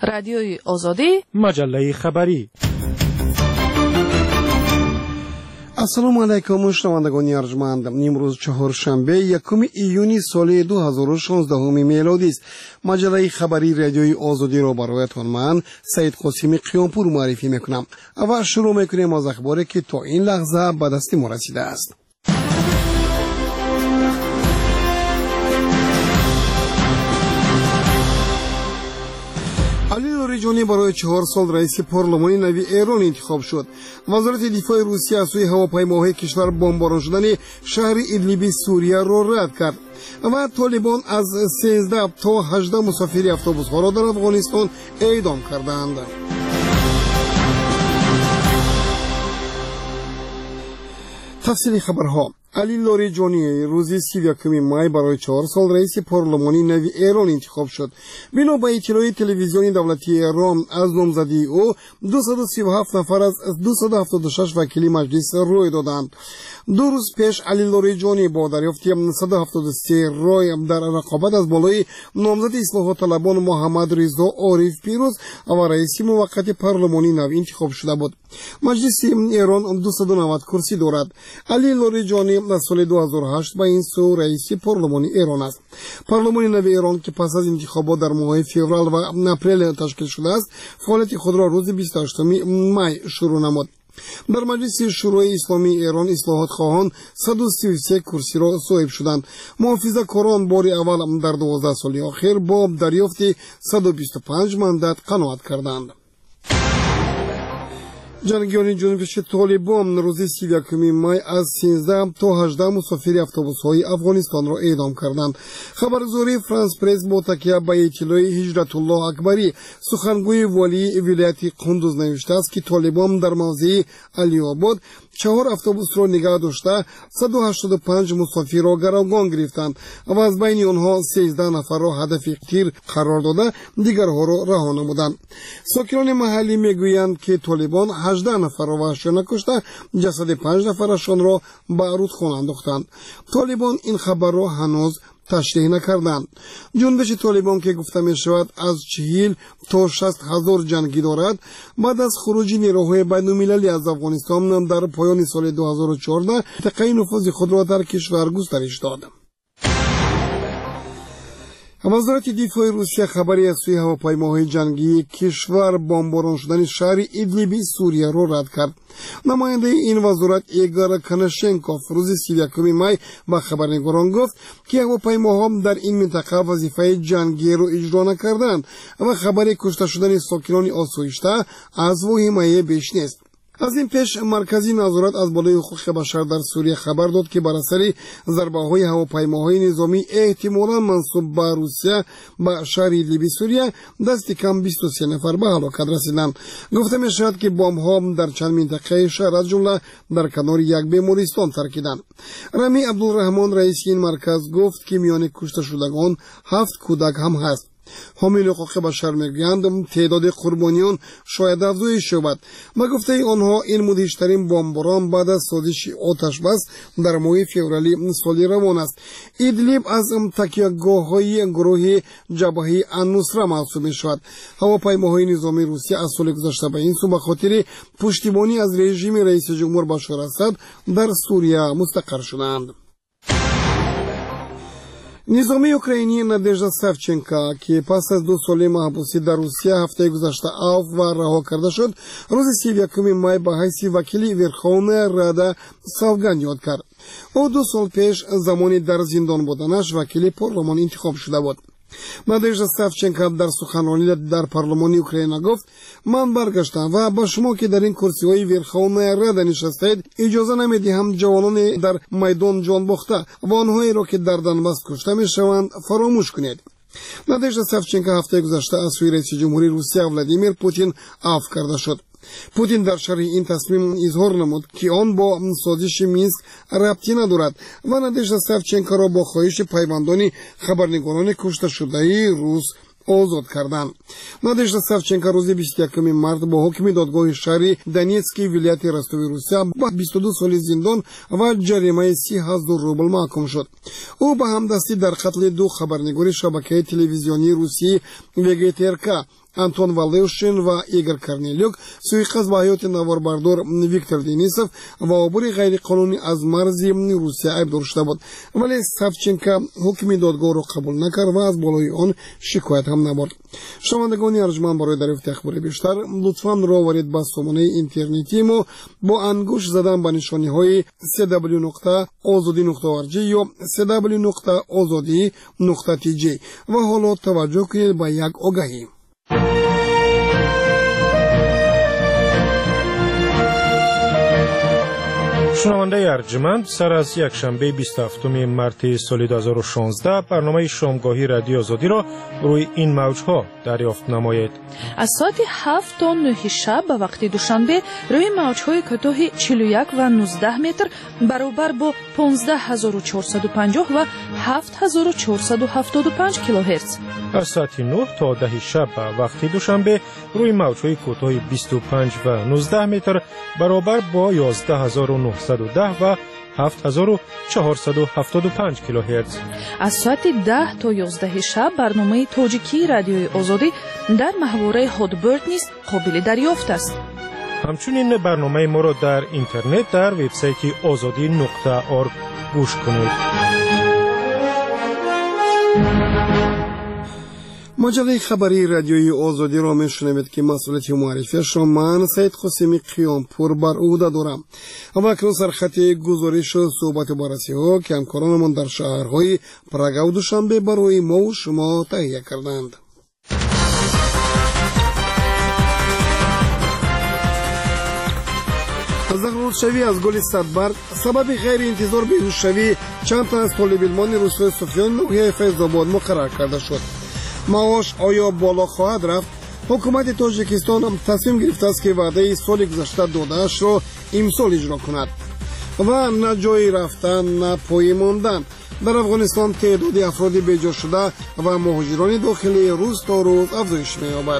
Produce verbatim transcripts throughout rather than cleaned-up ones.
رادیوی آزادی، مجله خبری. السلام علیکم شنوندگان ارجمند. امروز چهارشنبه یکم ایونی سال دو هزار و شانزده میلادی است. مجله خبری رادیوی آزادی را برایتان من سید قاسمی قیامپور معرفی میکنم و شروع میکنیم از اخباری که تا این لحظه به دست ما رسیده است. علی لاریجانی برای چهار سال رئیس پارلمان نوی ایران انتخاب شد. وزارت دفاع روسیه از سوی هواپیماهای کشور بمباران شدن شهر ادلیب سوریه را رد کرد و طالبان از سیزده تا هجده مسافر اتوبوس ها را در افغانستان اعدام کردند. تفصیل خبرها. علی لاریجانی روز سی و یکم مای برای چهار سال رئیس پارلمانی نوی ایران انتخاب شد. بنا به اطلاع تلویزیونی دولتی ایران از نامزدی او دویست و سی و هفت نفر از دویست و هفتاد و شش وکیل مجلس روی دادند. دو روز پیش علی لاریجانی با دریافت صد و هفتاد و سه رای در رقابت از بالای نامزد اصلاحات طلبان محمد رضا عارف پیروز و رئیس موقت پارلمانی نوی انتخاب شده بود. مجلس ایران دویست و نود کرسی دارد. علی لاریجانی در سال دو هزار و هشت با این سو رئیس پارلمان ایران است. پارلمان نوی ایران که پس از انتخابات در ماه فوریه و اپریل تشکیل شده است، فعالیت خود را روز بیست و هشتم مای شروع نمود. در مجلس شورای اسلامی ایران اصلاحات خواهان صد و سی و سه کرسی را صاحب شدند. محافظه کاران بار اول در دوازده سال اخیر با دریافت صد و بیست و پنج مندت قناعت کردند. جنگیان جنوبی طالبان روز سی و یکم مای از سیزده تا هجده مسافر اتوبوس‌های افغانستان را اعدام کردند. خبرگزاری فرانس پرس با تکیه به اطلاع هجرت الله اکبری سخنگوی والی ولایت قندوز نوشته است که طالبان در موضع علی آباد چهار اتوبوس را نگاه داشته صد و هشتاد و پنج مسافر را گروگان گرفتند و از بین آنها سیزده نفر را هدف تیر قرار داده دیگرها را رها نمودند. ساکنان محلی میگویند که طالبان هجده نفر را وحشیانه کشته جسد پنج نفرشان را به رودخانه انداختند. طالبان این خبر را هنوز تشریح نکردند. جنبش طالبان که گفته می شود از چهل تا شصت هزار جنگی دارد، بعد از خروج نیروهای بین المللی از افغانستان در پایان سال دو هزار و چهارده تقی نفوذ خود را در کشور گسترش داد. وزارت دفاع روسیه خبری از سوی هواپیماهای جنگی کشور بمباران شدن شهر ادلیب سوریه را رد کرد. نماینده این وزارت ایگور کنشنکوف روز سی و یکم مای با خبرنگاران گفت که هواپیماها در این منطقه وظیفه جنگی را اجرا نکردند و خبر کشته شدن ساکنان آسایشته از او حمایه بیش نیست. از این پیش مرکزی نظارت از بالای حقوق بشر در سوریه خبر داد که بر اثر ضربه‌های هواپیماهای نظامی احتمالاً منسوب به روسیه به شهر ادلیب سوریه دست کم بیست و سه نفر به هلاکت رسیدند. گفته می‌شود که بمب‌ها در چند منطقه شهر از جمله در کنار یک بیمارستان ترکیدند. رمی عبدالرحمن رئیس این مرکز گفت که میان کشته شدگان هفت کودک هم هست. حامیل حقوق بشر میگویند تعداد قربانیان شاید افزایش یابد. با گفته آنها این مدهشترین بمباران بعد از سازش آتش بس در ماه فوریه سال روان است. ادلیب از تکیهگاه‌های گروه جبهه النصره محسوب می‌شود. هواپیماهای نظامی روسیه از سال گذشته به این سو به خاطر پشتیبانی از رژیم رئیس جمهور بشار اسد در سوریه مستقر شدند. نظامی اوکراینی نادژدا ساوچنکا که پس از دو سال محبوسی در روسیه هفته گذشته عفو و رها کرده شد، روز سی و یکم مای به حیث وکیل ورخونا رادا سوگند یاد کرد. او دو سال پیش زمانی در زندان بودنش وکیل پارلمان انتخاب شده بود. نادژدا ساوچنکا در سخنرانی در پارلمان اوکراین گفت من برگشتم و با شما که در این کرسی های ورخونا رادا نشستید اجازه نمیدهم جوانان در میدان جان باخته و آنهایی را که در دنباس کشته میشوند فراموش کنید. نادژدا ساوچنکا هفته گذشته از سوی رئیس جمهوری روسیه ولادیمیر پوتین عفو کرده شد. پوتین در شرح این تصمیم اظهار نمود که آن با سازش مینسک ربطی ندارد و نادژدا ساوچنکا را با خواهش پیوندان خبرنگاران کشته شده روس آزاد کردند. نادژدا ساوچنکا روز بیست و یکم مارس با حکم دادگاه شهر دونیتسک ولایت رستوی روسیه با بیست و دو سال زندان و جریمه سی هزار روبل محکوم شد. او به همدستی در قتل دو خبرنگار شبکه تلویزیونی روسی وگترکا антон валеушин ва игор корнелюк, суиқасд ба ҳаёти наворбардор виктор денисов ва обури ғайриқонунӣ аз марзи русия айбдор шуда буд, вале савченко ҳукми додгоҳро қабул накард ва аз болои он шикоят ҳам набурд. шунавандагони арҷманд, барои дарёфти ахбори бештар лутфан роваред ба сомонаи интернети мо бо ангуш задан ба нишониҳои си дабл ю нуқта озодӣ нуқта орг ё си дабл ю нуқта озодӣ нуқта ти ҷи ва ҳоло таваҷҷӯҳ кунед ба як огаҳӣ. شنونده ارجمند، سر از یک شنبه بیست و هفتم مارس سال دو هزار و شانزده برنامه شامگاهی رادیو آزادی را روی این موجها دریافت نمایید. از ساعت هفت تا نه شب به وقت دوشنبه روی موجهای کوتاه چهل و یک و نوزده متر برابر با پانزده هزار و چهارصد و پنجاه و هفت هزار و چهارصد و هفتاد و پنج کیلوهرتز. از ساعت نه تا ده شب به وقت دوشنبه روی موجهای کوتاه بیست و پنج و نوزده متر برابر با یازده هزار و نهصد و ده و هفت هزار و چهارصد و هفتاد و پنج کیلوهرتز. از ساعت ده تا یازده شب برنامه تاجیکی رادیوی آزادی در محوره هادبرد نیز قابل دریافت است. همچنین برنامه ما را در اینترنت در وبسایت آزادی نقطه org گوش کنید. مجله خبری رادیوی آزادی را میشنوید که مسئولیت معرفیش را من سید قاسمی قیامپور بر عهده دارم. و اکنون سرخط گزارش و صحبت بررسی ها که همکارانمان در شهرهای پراگ و دوشنبه برای ما و شما تهیه کردند. زهرالودشوی از گل صدبرگ سبب غیر انتظار بیهوشی چند تا از طالب علمان روستای سفیان ناحیه فیض‌آباد مقرر کرده شد. معاش آیا بالا خواهد رفت؟ حکومت تاجیکستان هم تصمیم گرفته است که وعده سال گذشته داده‌اش را امسال اجرا کند. و نه جای رفتن نه پای ماندن. در افغانستان تعداد افراد بیجا شده و مهاجران داخلی روز تا روز افزایش می‌یابد.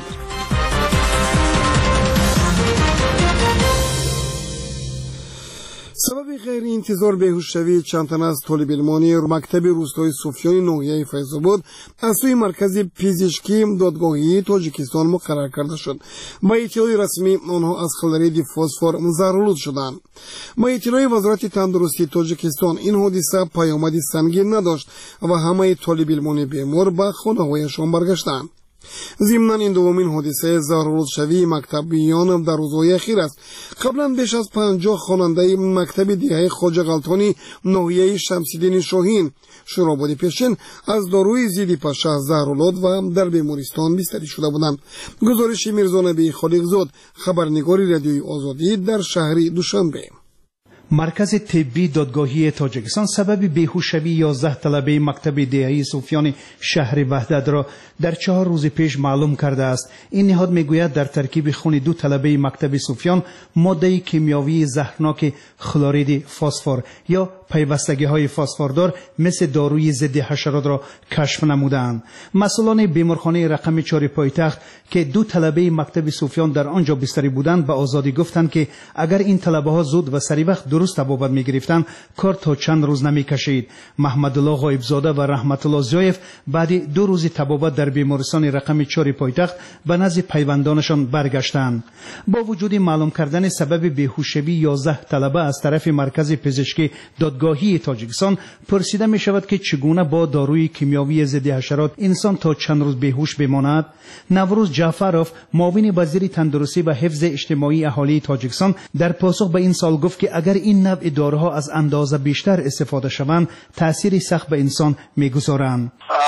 سبب غیر انتظار بیهوشی چند تن از طالب علمان مکتب روستای سفیان ناحیه فیض‌آباد از سوی مرکز پزشکی دادگاهی تاجیکستان مقرر کرده شد. با اطلاع رسمی آنها از خلرید فسفر ضرورت شدند. با اطلاع وزارت تندرستی تاجیکستان این حادثه پیامد سنگین نداشت و همه طالب علمان بیمار به خانه‌هایشان برگشتند. ضمن این دومین حادثه زهرالودشوی مکتبیان در روزهای اخیر است. قبلا بیش از پنجاه خواننده مکتب دیگه خواجه غلطانی ناحیه شمس‌الدین شاهین شورابادی پیشین از داروی ضد پشه زهرالود و در بیمارستان بستری شده بودند. گزارش میرزا نبی خالقزاد، خبرنگار رادیوی آزادی در شهر دوشنبه. مرکز طبی دادگاهی تاجیکستان سبب بیهوشی یازده طلبه مکتب دیهی صوفیان شهر وحدت را در چهار روز پیش معلوم کرده است. این نهاد میگوید در ترکیب خون دو طلبه مکتب صوفیان ماده کیمیایی زهرناک خلورید فسفر یا پیوستگی های فسفردار مثل داروی ضد حشرات را کشف نمودند. مسئولان بیمارخانه رقم چهار پایتخت که دو طلبه مکتب صوفیان در آنجا بستری بودند به آزادی گفتند که اگر این طلبه ها زود و سریع وقت درست تبابت می گرفتند کار تا چند روز نمی کشید. محمد الله غایبزاده و رحمت الله زیایف بعد دو روز تبابت در بیمارستان رقم چهار پایتخت به نزد پیوندانشان برگشتند. با وجود معلوم کردن سبب بیهوشی یازده طلبه از طرف مرکز پزشکی دادگاهی تاجیکستان پرسیده می شود که چگونه با داروی کیمیایی ضد حشرات انسان تا چند روز بیهوش بماند. نوروز جعفروف معاون وزیر تندرستی و حفظ اجتماعی اهالی تاجیکستان در پاسخ به این سوال گفت که اگر این نوع داروها از اندازه بیشتر استفاده شوند تأثیری سخت به انسان میگذارند.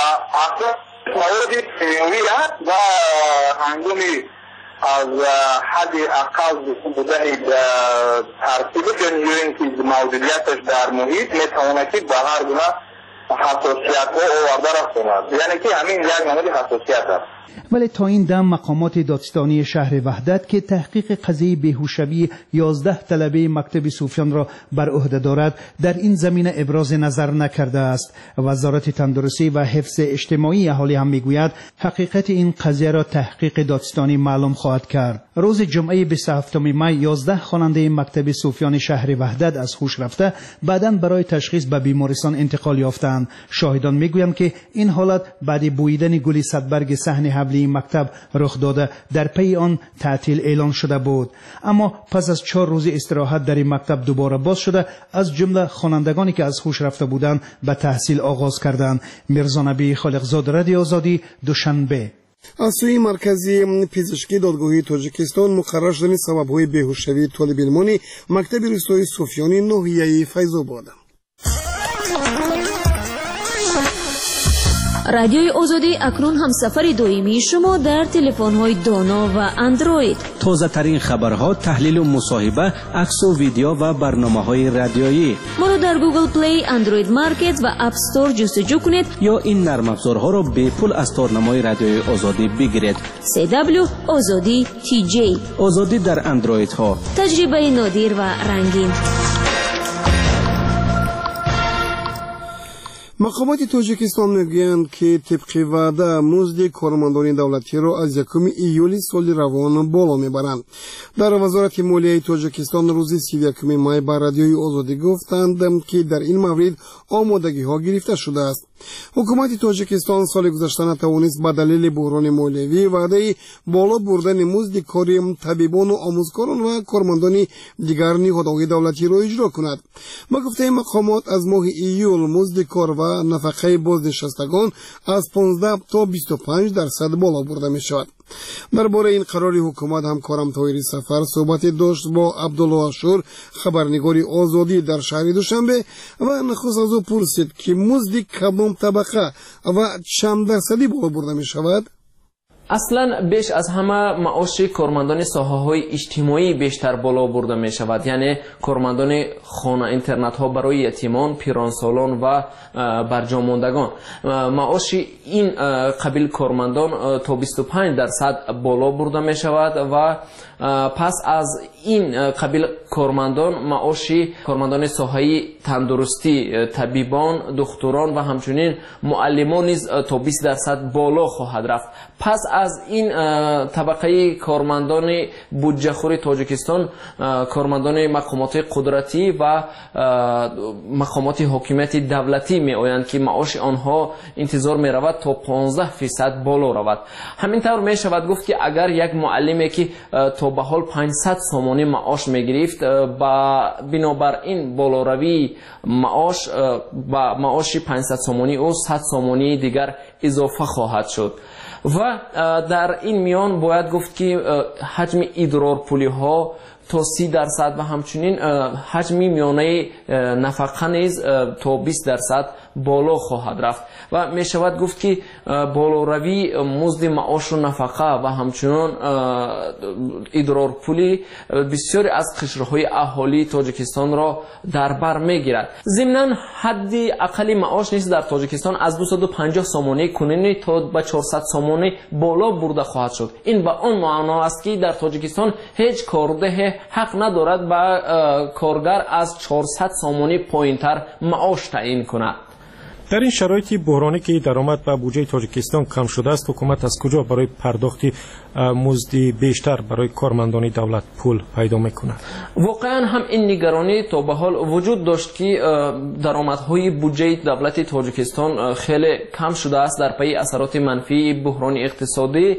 و هنگامی از حد اقل بوده ترتیب جنگیرین که موجودیتش در محیط میتواند که به هر گونه حساسیت ها آورده رساند. یعنی که همین یک نمود حساسیت است. ولی تا این دم مقامات دادستانی شهر وحدت که تحقیق قضیه بیهوشی یازده طلبه مکتب صوفیان را بر عهده دارد در این زمینه ابراز نظر نکرده است. وزارت تندرستی و حفظ اجتماعی اهالی هم میگوید حقیقت این قضیه را تحقیق دادستانی معلوم خواهد کرد. روز جمعه بیست و هفتم می یازده خواننده مکتب صوفیان شهر وحدت از هوش رفته بعداً برای تشخیص به بیمارستان انتقال یافتند. شاهدان میگویند که این حالت بعد بویدن گل صدبرگ صحن حمله این مکتب رخ داده در پی آن تعطیل اعلان شده بود. اما پس از چهار روز استراحت در این مکتب دوباره باز شده، از جمله خوانندگانی که از هوش رفته بودند به تحصیل آغاز کردند. میرزا نبی خالقزاد، رادیو آزادی، دوشنبه. از سوی مرکزی پزشکی دادگاهی تاجیکستان مقرر شدن سبب‌های بیهوشی طالب علمانی مکتب روستایی صوفیانی ناحیه فیض‌آباد. رادیوی آزادی اکنون هم سفر دائمی شما در تلفن‌های دانا و اندروید. تازه ترین خبرها، تحلیل و مصاحبه، عکس و ویدیو و برنامه‌های رادیویی. ما رو در گوگل پلی، اندروید مارکت و اپ استور جستجو کنید یا این نرم افزارها را به پول از تارنمای رادیوی آزادی بگیرید. سی دبلیو آزادی تی جی. آزادی در اندروید ها. تجربه نادر و رنگین. مقامات تاجیکستان میگویند که طبق وعده مزد کارمندان دولتی را از یکم ایول سال روان بالا میبرند. در وزارت مالیه تاجیکستان روز سی و یکم مای بر رادیوی آزادی گفتند که در این مورد آمادگی ها گرفته شده است. حکومت تاجیکستان سال گذشته نتوانست به دلیل بحران مالیوی وعده بالا بردن مزد کاری طبیبان و آموزگاران و کارمندان دیگر نهادهای دولتی را اجرا کند. با گفته مقامات از ماه ایول مزد کار و نفقه بازنشستگان از پانزده تا بیست و پنج درصد بالا برده می شود. درباره این قرار حکومت همکارم طاهری سفر صحبت داشت با عبدالله اشور، خبرنگار آزادی در شهر دوشنبه، و نخست از او پرسید که مزد کدام طبقه و چند درصدی بالا برده می شود. اصلا بیش از همه معاش کارمندان ساحه‌های اجتماعی بیشتر بالا برده می شود، یعنی کارمندان خانه اینترنت ها برای یتیمان، پیرانسالان و برجاماندگان. معاش این قبیل کارمندان تا بیست و پنج درصد بالا برده می شود و پس از این قبیل کارمندان معاش کارمندان ساحه تندرستی، طبیبان، دکتران و همچنین معلمان نیز تا بیست درصد بالا خواهد رفت. پس از این طبقه کارمندان بودجه خور تاجیکستان، کارمندان مقامات قدرتی و مقامات حکومت دولتی می آیند که معاش آنها انتظار می رود تا پانزده فیصد بالا رود. همینطور می شود گفت که اگر یک معلمی که تا به حال پانصد سومانی معاش می گرفت، با بنابر این بالا روی معاش با معاش پانصد سومانی او صد سومانی دیگر اضافه خواهد شد. و در این میان باید گفت که حجم ادرار پولی ها تا سی درصد و همچنین حجم میانه نفقه نیز تا بیست درصد بالا خواهد رفت و می شود گفت که بالا روی مزد معاش و نفقه و همچنین ادرار پولی بسیاری از قشرهای اهالی تاجیکستان را در بر می گیرد. ضمناً حد اقل معاش نیز در تاجیکستان از دویست و پنجاه سومانی کنونی تا به چهارصد سومانی بالا برده خواهد شد. این به آن معنا است که در تاجیکستان هیچ کارده حق ندارد با کارگر از چهارصد سومانی پایینتر معاش تعیین کند. در این شرایط بحرانی که درآمد به بودجه تاجیکستان کم شده است، حکومت از کجا برای پرداخت مزد بیشتر برای کارمندان دولت پول پیدا میکند؟ واقعا هم این نگرانی تا به حال وجود داشت که درآمدهای بودجه دولت تاجیکستان خیلی کم شده است در پی اثرات منفی بحران اقتصادی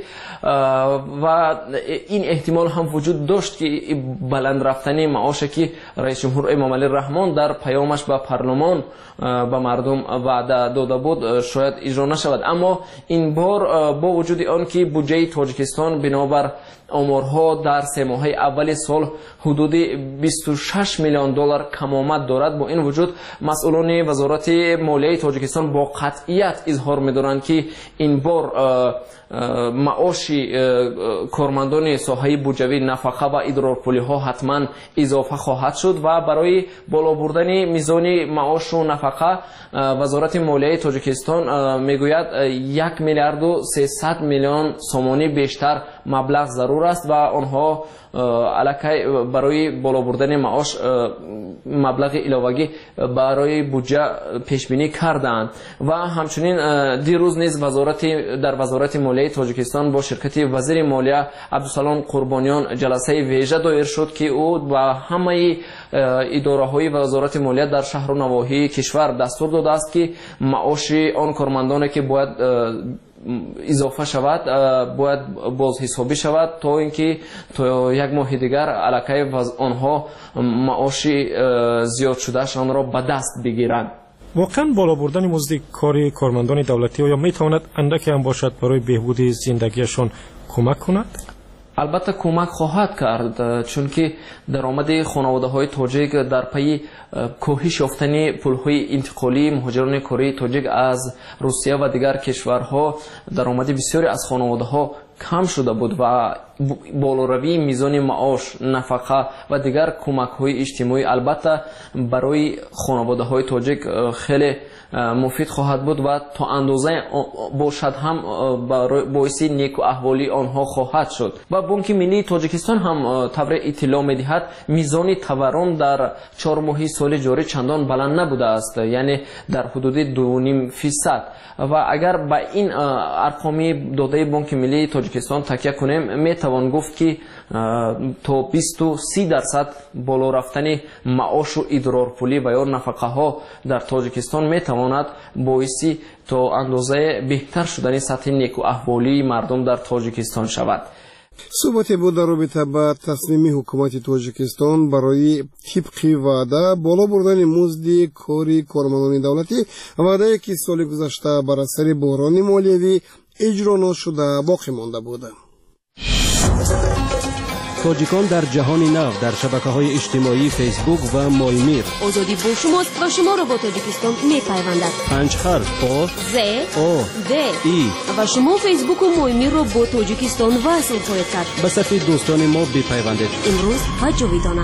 و این احتمال هم وجود داشت که بلند رفتنی معاشی که رئیس جمهور امام علی رحمان در پیامش به پارلمان به مردم وعده داده بود شاید اجرا نشود. اما این بار با وجود آن که بودجه تاجیکستان بنابر آمارها در سه ماه اول سال حدود بیست و شش میلیون دلار کم آمد دارد، با این وجود مسئولان وزارت مالیه تاجیکستان با قطعیت اظهار می‌دارند که این بار معاش کارمندان ساحه بودجوی، نفقه و ادرارپولی ها حتما اضافه خواهد شد و برای بالا بردن میزان معاش و نفقه وزارت مالیه تاجیکستان میگوید یک میلیارد و سیصد میلیون سومانی بیشتر مبلغ ضرور است و آنها الکی برای بالا بردن معاش مبلغ علاوه‌ای برای بودجه پیش بینی کردند. و همچنین دیروز نیز وزارت در وزارت مالیه تاجیکستان با شرکت وزیر مالیه عبدالسلام قربانیان جلسه ویژه دایر شد که او با همه اداره‌های وزارت مالیه در شهر و نواحی کشور دستور داده است که معاش آن کارمندانی که باید اضافه شود باید باز حسابی شود تا اینکه تا یک ماه دیگر علاقه آنها معاش زیاد شدهشان را به دست بگیرند. واقعا بالا بردن مزد کاری کارمندان دولتی آیا میتواند اندکی هم باشد برای بهبود زندگیشان کمک کند؟ البته کمک خواهد کرد، چون که درآمد خانواده های تاجیک در پی کاهش یافتن پولهای انتقالی مهاجران کره تاجیک از روسیه و دیگر کشورها درآمد بسیاری از خانواده ها کم شده بود و بالاروی میزان معاش، نفقه و دیگر کمک های اجتماعی البته برای خانواده های تاجیک خیلی مفید خواهد بود و تا اندازه باشد هم باعث نیک و احوالی آنها خواهد شد. و بانک ملی تاجیکستان هم طبع اطلاع می‌دهد میزان تورم در چهار ماه سال جاری چندان بلند نبوده است، یعنی در حدود دو و نیم درصد. و اگر به این ارقام داده بانک ملی تاجیکستان تکیه کنیم میتوان گفت که تا بیست و سه درصد بالا رفتن معاش و ادرار پولی و یا نفقه ها در تاجیکستان میتواند باعث تا اندازه بهتر شدن سطح نیک و احوالی مردم در تاجیکستان شود. صحبت بود در رابطه با تصمیم حکومت تاجیکستان برای طبق وعده بالا بردن مزد کاری کارمندان دولتی، وعده که سال گذشته بر اثر بحران مالیوی اجرا نشده باقی مانده بود. تاجیکان در جهان نو در شبکه‌های اجتماعی فیسبوک و مایمیر. آزادی با شماست و شما را با تاجیکستان می‌پیوندد. پنج حرف آ ز آ د ای و شما فیسبوک و مایمیر را با تاجیکستان وصل خواهید کرد. به صفحه دوستان ما بپیوندید. امروز و جاویدانه.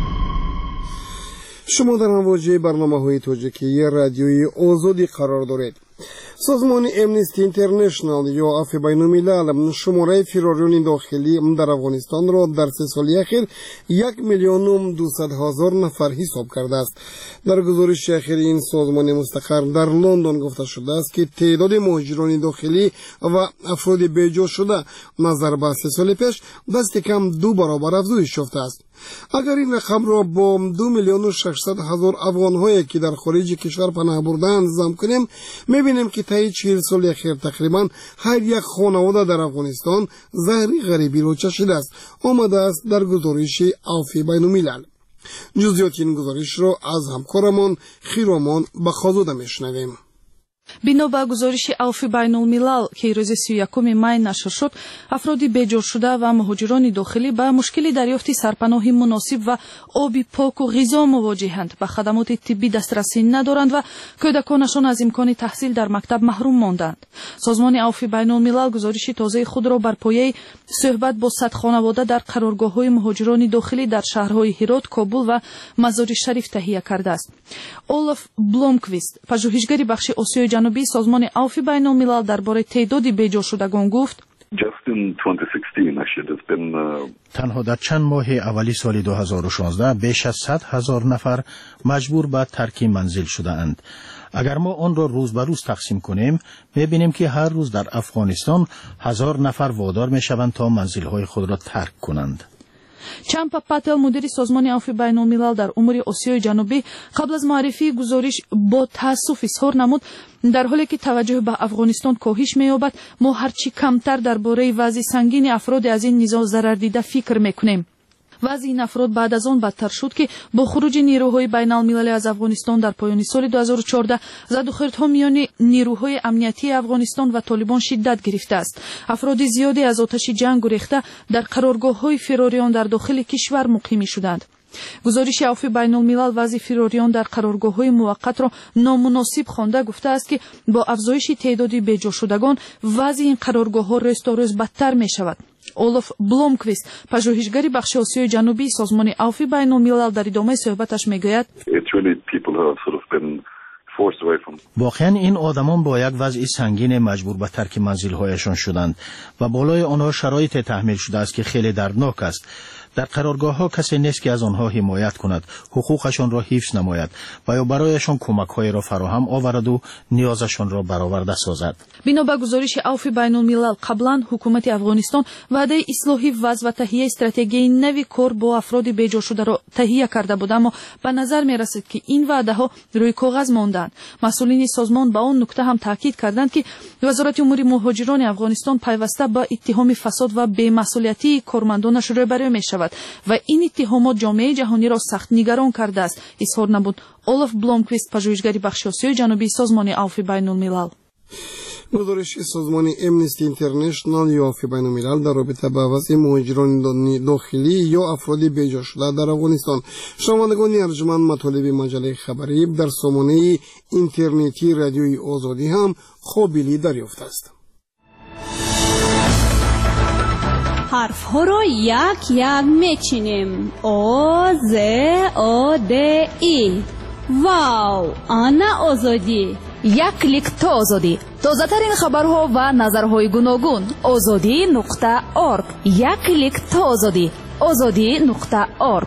شما در مواجه برنامه‌های تاجیکی رادیوی آزادی قرار دارید. سازمان امنستی اینترنشنال یا عفو بین الملل شماره فراریان داخلی در افغانستان را در سه سال اخیر یک میلیون و دویست هزار نفر حساب کرده است. در گزارش اخیر این سازمان مستقر در لندن گفته شده است که تعداد مهاجران داخلی و افراد بیجا شده نظر به سه سال پیش دست کم دو برابر افزایش یافته است. اگر این رقم را با دو میلیون و ششصد هزار افغان‌هایی که در خارج کشور پناه برده‌اند جمع کنیم می‌بینیم که طی چهل سال اخیر تقریبا هر یک خانواده در افغانستان زهر غریبی را چشیده است. آمده است در گزارش عفو بین الملل. جزئیات این گزارش را از همکارمان خیرامان بخازوده میشنویم. бино ба гузориши авфи байнулмилал ки рӯзи си ю якуми май нашр шуд, афроди беҷошуда ва муҳоҷирони дохилӣ ба мушкили дарёфти сарпаноҳи муносиб ва оби поку ғизо мувоҷиҳанд, ба хадамоти тиббӣ дастрасӣ надоранд ва кӯдаконашон аз имкони таҳсил дар мактаб маҳрум монданд. созмони авфи байнулмилал гузориши тозаи худро бар пояи суҳбат бо сад хонавода дар қароргоҳҳои муҳоҷирони дохилӣ дар шаҳрҳои ҳирот, кобул ва мазори шариф таҳия кардааст. олаф бломквист, пажӯҳишгари бахши осиёи ҷанубии созмони авфи байнулмилал дар бораи теъдоди беҷошудагон гуфт: تنها در چند ماه اولی سال دو هزار و شانزده بیش از صد هزار نفر مجبور به ترک منزل شده اند. اگر ما آن را روز به روز تقسیم کنیم می‌بینیم که هر روز در افغانستان هزار نفر وادار می‌شوند تا منزل‌های خود را ترک کنند. چامپا پاتل مدیری سازمان عفو بین الملل در امور آسیای جنوبی قبل از معرفی گزارش با تأسف اظهار نمود در حالی که توجه به افغانستان کاهش می‌یابد ما هرچی کمتر درباره وضع سنگین افراد از این نزاع ضرر دیده فکر می‌کنیم. وضع این افراد بعد از آن بدتر شد که با خروج نیروهای بین المللی از افغانستان در پایان سال دو هزار و چهارده زدوخردها میان نیروهای امنیتی افغانستان و طالبان شدت گرفته است. افراد زیادی از آتش جنگ گریخته در قرارگاه‌های فراریان در داخل کشور مقیم شدند. گزارش عفو بین الملل وضع فراریان در قرارگاه‌های موقت را نامناسب خوانده گفته است که با افزایش تعداد بی‌جا شدگان وضع این قرارگاه‌ها روز تا روز بدتر می‌شود. олаф бломквист, пажӯҳишгари бахши осиёи ҷанубии созмони авфи байнулмилал дар идомаи суҳбаташ мегӯяд: واقعا این آدمان با یک وضع سنگین مجبور به ترک منزل‌هایشان شدند و بالای آنها شرایط تحمیل شده است که خیلی دردناک است. در قرارگاه ها کسی نیست که از آنها حمایت کند، حقوقشان را حفظ نماید و یا برایشان کمک های را فراهم آورد و نیازشان را برآورده سازد. بنا به گزارش عفو بین الملل قبلا حکومت افغانستان وعده اصلاحی وضع و تهیه استراتژی نوی کار با افراد بیجا شده را تهیه کرده بود، اما به نظر می رسید که این وعده ها روی کاغذ ماندند. مسئولین سازمان به آن نکته هم تاکید کردند که وزارت امور مهاجران افغانستان پیوسته با اتهام فساد و بی‌مسئولیتی کارمندانش روبرو می شود و این اتهامات جامعه جهانی را سخت نگران کرده است. اظهار نمود اولف بلومکویست، پژوهشگری بخش آسیای جنوبی سازمان عفو بین الملل. گزارش سازمان امنستی اینترنشنال یا عفو بین الملل در رابطه با وضع مهاجران داخلی یا افراد بیجا شده در افغانستان. شنوندگان ارجمند، مطالب مجله خبری در سامانه اینترنتی رادیوی آزادی هم قابل دریافت است. حرف ها را یک یک میچینیم. او ز او د ای. واو، آنا آزادی. یک کلیک تا آزادی. تازه ترین خبرها و نظرهای گوناگون. آزادی نقطه ارگ. یک کلیک تا آزادی. آزادی نقطه ارگ.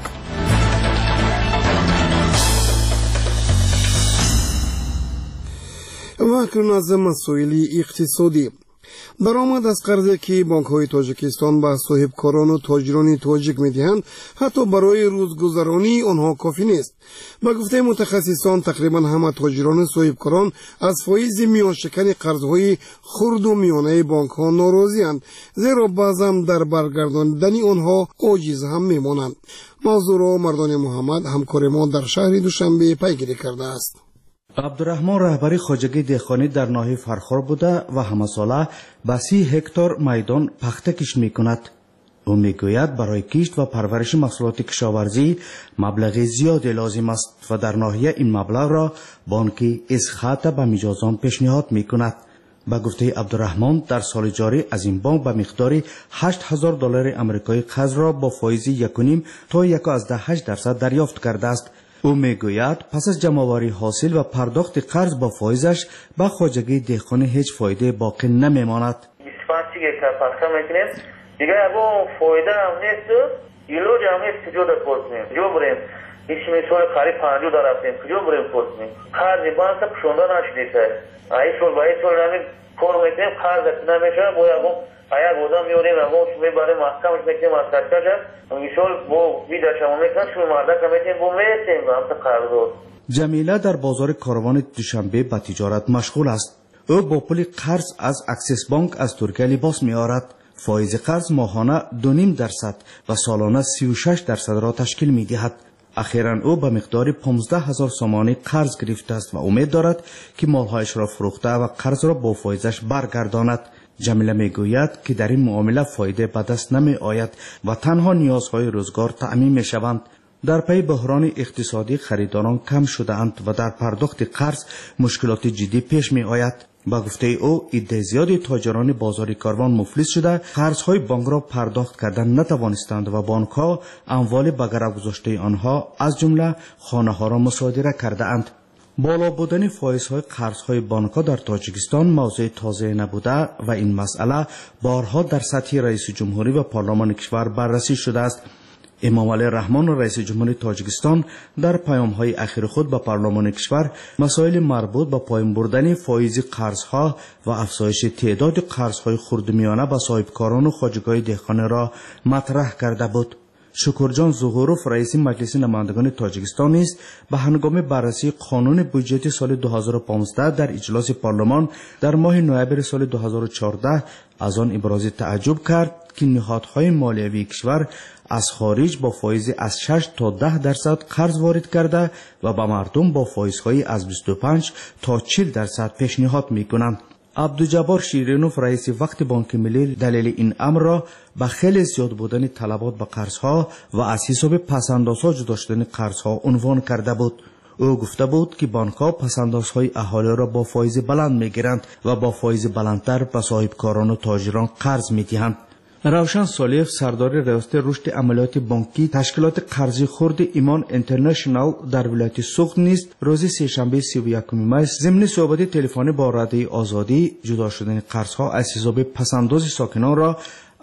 و اکنون از مسائل اقتصادی. درآمد از قرضی که بانک‌های تاجیکستان به صاحبکاران و تاجران تاجیک می‌دهند حتی برای روزگذرانی آنها کافی نیست. به گفته متخصصان تقریبا همه تاجران صاحبکاران از فایز میانشکن قرضهای خرد و میانه بانک‌ها ناراضی‌اند، زیرا بعضا در برگرداندن آنها عاجز هم می‌مانند. موضوع را مردان محمد همکار ما در شهر دوشنبه پیگیری کرده است. عبدالرحمن رهبری خواجگی دهقانی در ناحیه فرخار بوده و همه ساله به سی هکتار میدان پخته کشت می کند. او می گوید برای کشت و پرورش محصولات کشاورزی مبلغ زیادی لازم است و در ناحیه این مبلغ را بانک اسخات به میجازان پیشنهاد می کند. به گفته عبدالرحمن در سال جاری از این بانک به مقدار هشت هزار دلار آمریکایی قرض را با فایز یک و نیم تا یک و هشت درصد دریافت کرده است. او میگوید پس از جمع‌آوری حاصل و پرداخت قرض با فایزش به خواجگی دهقانی هیچ فایده باقی نمیماند. بیست و پنج گیتا پخته میکنیم دیگه اگه فایده هم نیست ایلو جمعی کجا در پرسیم کجا بریم ایشی میسوال قریب پنجو در رفتیم کجا بریم پرسیم قرضی بانسا پشونده نشدیده ای سول با ای سول نمی کار میکنیم قرض نمیشه باید اگر بودم میوریم اما شما برای محکمش میکنیم از ترکشه میسول با ویده شما میکنم شما مردک میکنیم با میتیم با همسا قرض. جمیله در بازار کاروان دوشنبه به تجارت مشغول است. او با پول قرض از اکسیس بانک از ترکیه لباس میآورد. فایز قرض ماهانه دو نیم درصد و سالانه سی و شش درصد را تشکیل میدهد. اخیراً او به مقدار پانزده هزار سامانی قرض گرفته است و امید دارد که مالهایش را فروخته و قرض را با فایزش برگرداند. جمیله میگوید که در این معامله فایده به دست نمی آید و تنها نیازهای روزگار تأمین می شوند. در پی بحران اقتصادی خریداران کم شده اند و در پرداخت قرض مشکلات جدی پیش می آید. با گفته او عده زیادی تاجران بازار کاروان مفلس شده قرضهای بانک را پرداخت کردن نتوانستند و بانک ها اموال به گرو گذاشته آنها از جمله خانه ها را مصادره کرده اند. بالا بودن فایزهای قرضهای بانک‌ها در تاجیکستان موضوع تازه نبوده و این مسئله بارها در سطح رئیس جمهوری و پارلمان کشور بررسی شده است. امام علی رحمان رئیس جمهوری تاجیکستان در پیام‌های اخیر خود به پارلمان کشور مسائل مربوط به پایین بردن فایز قرضها و افزایش تعداد قرضهای خردمیانه به صاحبکاران و خواجگان دهقانی را مطرح کرده بود. شکرجان ظهوروف رئیس مجلس نمایندگان تاجیکستان است به هنگام بررسی قانون بودجه سال دو هزار و پانزده در اجلاس پارلمان در ماه نوامبر سال دو هزار و چهارده از آن ابراز تعجب کرد که نهادهای مالیوی کشور از خارج با فایز از شش تا ده درصد قرض وارد کرده و به مردم با فایزهای از بیست و پنج تا چهل درصد پیشنهاد می‌کنند. عبدالجبار شیرینوف رئیس وقت بانک ملی دلیل این امر را به خیلی زیاد بودن طلبات به قرضها و از حساب پسندازها جدا شدن قرضها عنوان کرده بود. او گفته بود که بانک‌ها پسندازهای اهالی را با فایز بلند می‌گیرند و با فایز بلندتر به صاحبکاران و تاجران قرض می‌دهند. روشن سالیف سردار ریاست رشد عملیات بانکی تشکیلات قرضی خرد ایمان اینترنشنال در ولایت سوخت نیست روز سه‌شنبه سی و یکم می ضمن صحبت تلفنی با رادیوی آزادی جدا شدن قرضها از حساب پسنداز ساکنان را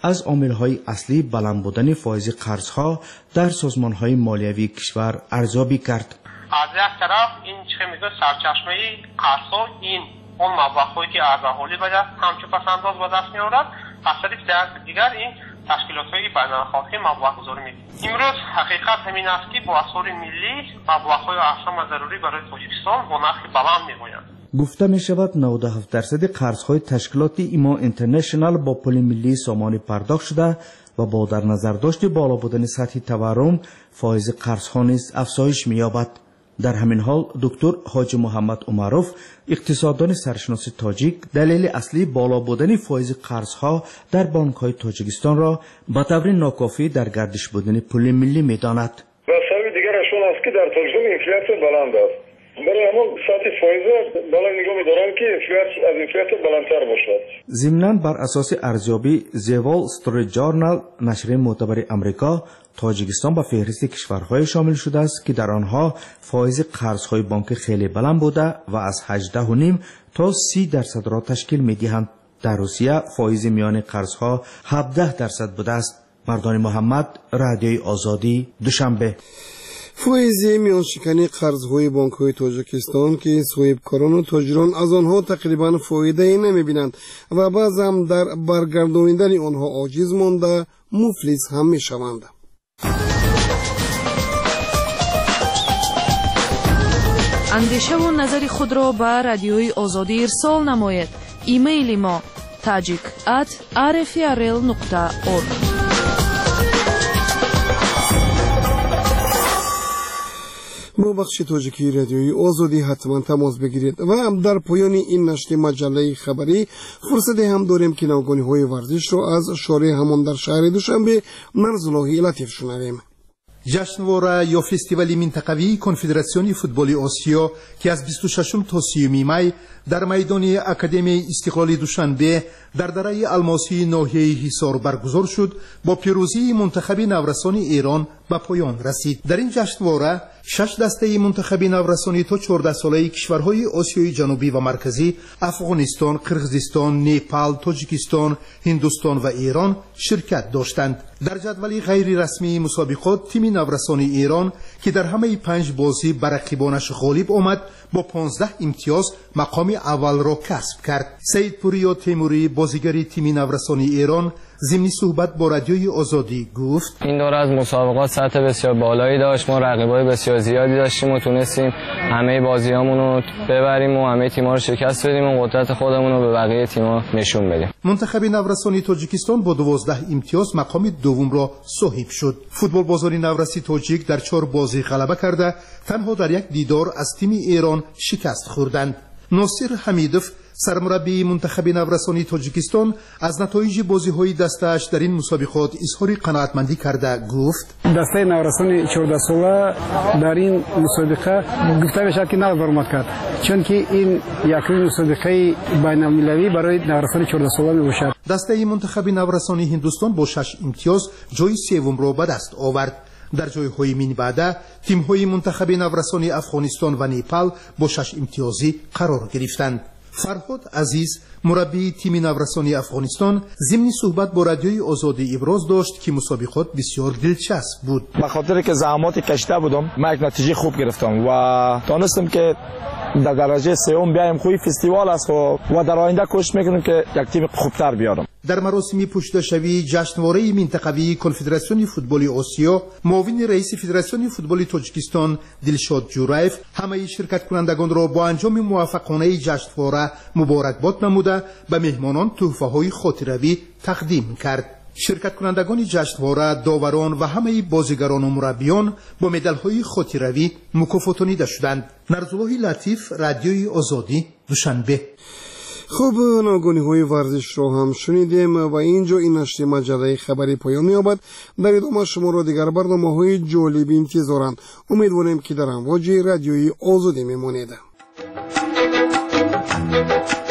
از عامل‌های اصلی بلند بودن فایز قرض‌ها در سازمان‌های مالیوی کشور ارزیابی کرد. از یک طرف این چه میگه سرچشمه قرض‌ها این اون مبلغ‌هایی که از اهالی به دست همچون پس انداز به دست می‌آورد، از طریق دیگر این تشکیلات‌های بین‌النهادی مبلغ‌گذاری می‌کنند. امروز حقیقت همین است که با اسعار ملی مبلغ‌های اقسام ضروری برای تاجیکستان با نرخ بلند می‌گویند. گفته می شود نود و هفت درصد قرض‌های تشکیلات ایما اینترنشنال با پول ملی سامانی پرداخت شده و با در نظر داشت بالا بودن سطح تورم فایز قرض‌ها نیز افزایش می‌یابد. در همین حال دکتر حاجی محمد عمروف اقتصاددان سرشناس تاجیک دلیل اصلی بالا بودن فایز قرض‌ها در بانک‌های تاجیکستان را به طور ناکافی در گردش بودن پول ملی می‌داند. و سبب دیگرشون است که در تاجیکستان انفلاسیون بلند است. برای همون سطح فایز بالا نگاه می‌دارن که انفلاسیون از انفلاسیون بلندتر باشد. ضمناً بر اساس ارزیابی The Wall Street Journal نشریه معتبر امریکا، تاجیکستان به فهرست کشورهای شامل شده است که در آنها فایز قرض‌های بانکی خیلی بلند بوده و از هجده و نیم تا سی درصد را تشکیل می‌دهند. در روسیه فایز میان قرض‌ها هفده درصد بوده است. مردان محمد، رادیوی آزادی، دوشنبه. فایز میان شکنی قرض‌های بانک‌های تاجیکستان که صاحبکاران و تاجران از آنها تقریباً فایده نمی‌بینند و بعض هم در برگرداندن آنها عاجز مانده مفلس هم می‌شوند. اندیشه و نظر خود را به رادیوی آزادی ارسال نماید. ایمیل ما tajik at r f r l nokta org. با بخش تاجیکی رادیوی آزادی حتما تماس بگیرید و در پایان این نشر مجله خبری فرصت هم داریم که نوگانی‌های ورزش را از شارع همان در شهر دوشنبه مرزالله لطیف شنویم. جشنواره یا فستیوال منطقوی کنفدراسیون فوتبال آسیا که از بیست و ششم تا سی می در میدان اکادمی استقلال دوشنبه در دره الماسی ناحیه حصار برگزار شد، با پیروزی منتخب نورسان ایران به پایان رسید. در این جشنواره شش دسته منتخب نورسانی تا چهارده ساله کشورهای آسیای جنوبی و مرکزی، افغانستان، قرقیزستان، نپال، تاجیکستان، هندوستان و ایران شرکت داشتند. در جدول غیر رسمی مسابقات تیم نورسانی ایران که در همه پنج بازی بر رقیبانش غالب آمد با پانزده امتیاز مقام اول را کسب کرد. سید پوریا تیموری بازیگر تیم نورسانی ایران ضمن صحبت با رادیوی آزادی گفت این دوره از مسابقات سطح بسیار بالایی داشت، ما رقیبای بسیار زیادی داشتیم و تونستیم همه بازیامون رو ببریم و همه تیم‌ها رو شکست بدیم و قدرت خودمون رو به بقیه تیم‌ها نشون بدیم. منتخب نورسانی تاجیکستان با دوازده امتیاز مقام دوم را صاحب شد. فوتبال بازاری نورسی تاجیک در چهار بازی غلبه کرده تنها در یک دیدار از تیم ایران شکست خوردند. ناصر حمیدوف سرمربی منتخب نورسانی تاجیکستان از نتایج بازی‌های دسته‌اش در این مسابقات اظهار قناعتمندی کرده گفت دسته نورسانی چهارده ساله در این مسابقه گفته میشد که نقد برآمد کرد، چون که این یکمین مسابقه بین‌المللی برای نورسانی چهارده ساله میباشد. دسته منتخب نورسانی هندوستان با شش امتیاز جای سوم را به دست آورد. در جای‌های من بعد تیم‌های منتخب نورسانی افغانستان و نپال با شش امتیازی قرار گرفتند. فرهاد عزیز مربی تیم نورسانی افغانستان ضمن صحبت با رادیوی آزادی ابراز داشت که مسابقات بسیار دلچسب بود. به خاطر که زحمات کشیده بودم من یک نتیجه خوب گرفتم و دانستم که در درجه سوم بیایم. خوی فستیوال است و در آینده کوشش میکنم که یک تیم خوبتر بیارم. در مراسم پشتشوی جشنواره منطقوی کنفدراسیون فوتبال آسیا، معاون رئیس فدراسیون فوتبال تاجیکستان دلشاد جورایف همه شرکت کنندگان را با انجام موفقانه جشنواره مبارکباد نموده به مهمانان تحفه‌های خاطره‌ای تقدیم کرد. شرکت کنندگان جشنواره، داوران و همه بازیگران و مربیان با مدال‌های خاطره‌ای مکافاتانیده شدند. نرزالله لطیف، رادیوی آزادی، دوشنبه. خب ناگهانی ورزش رو هم شنیدیم و اینجا این نشر مجله خبری پایان می‌یابد. در ادامه شما را دیگر برنامه‌های جالب انتظارند. امیدواریم که در امواج رادیوی آزادی میمانید.